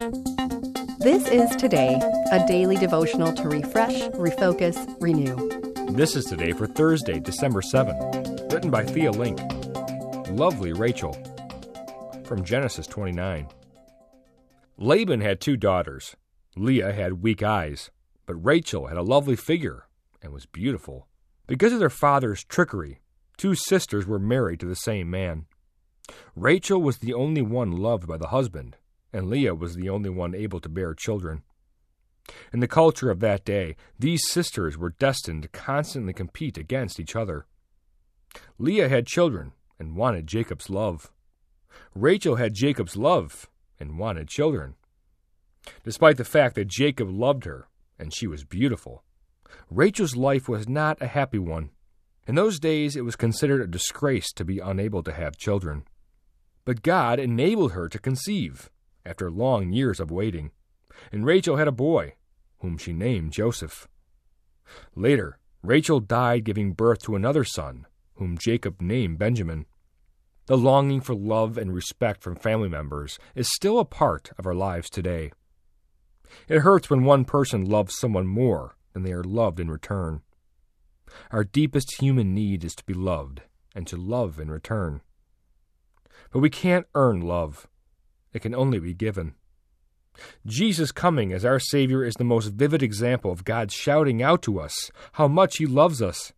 This is Today, a daily devotional to refresh, refocus, renew. This is Today for Thursday, December 7, written by Thea Link. Lovely Rachel. From Genesis 29. Laban had 2 daughters. Leah had weak eyes, but Rachel had a lovely figure and was beautiful. Because of their father's trickery, 2 sisters were married to the same man. Rachel was the only one loved by the husband, and Leah was the only one able to bear children. In the culture of that day, these sisters were destined to constantly compete against each other. Leah had children and wanted Jacob's love. Rachel had Jacob's love and wanted children. Despite the fact that Jacob loved her and she was beautiful, Rachel's life was not a happy one. In those days, it was considered a disgrace to be unable to have children. But God enabled her to conceive after long years of waiting, and Rachel had a boy, whom she named Joseph. Later, Rachel died giving birth to another son, whom Jacob named Benjamin. The longing for love and respect from family members is still a part of our lives today. It hurts when one person loves someone more than they are loved in return. Our deepest human need is to be loved and to love in return. But we can't earn love. It can only be given. Jesus coming as our Savior is the most vivid example of God shouting out to us how much He loves us.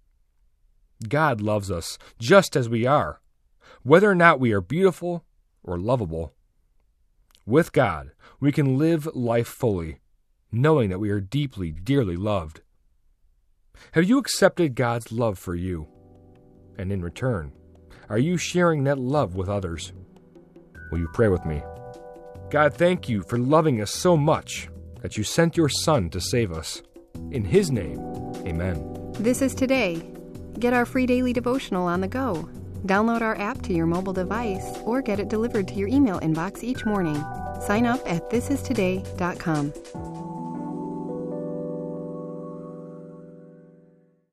God loves us just as we are, whether or not we are beautiful or lovable. With God, we can live life fully, knowing that we are deeply, dearly loved. Have you accepted God's love for you? And in return, are you sharing that love with others? Will you pray with me? God, thank you for loving us so much that you sent your Son to save us. In His name, amen. This is Today. Get our free daily devotional on the go. Download our app to your mobile device or get it delivered to your email inbox each morning. Sign up at thisistoday.com.